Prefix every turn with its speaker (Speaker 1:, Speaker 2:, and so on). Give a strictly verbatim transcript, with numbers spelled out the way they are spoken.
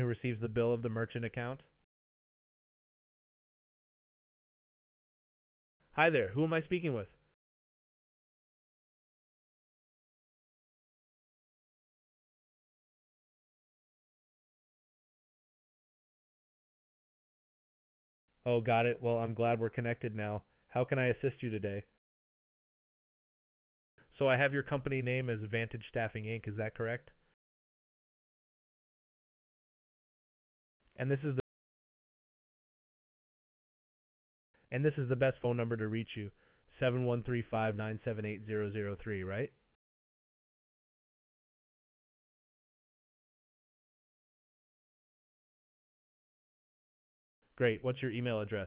Speaker 1: who receives the bill of the merchant account? Hi there, who am I speaking with? Oh, got it. Well, I'm glad we're connected now. How can I assist you today? So I have your company name as Vantage Staffing Incorporated. Is that correct? And this is the and this is the best phone number to reach you. seven one three five nine seven eight zero zero three, right? Great. What's your email address?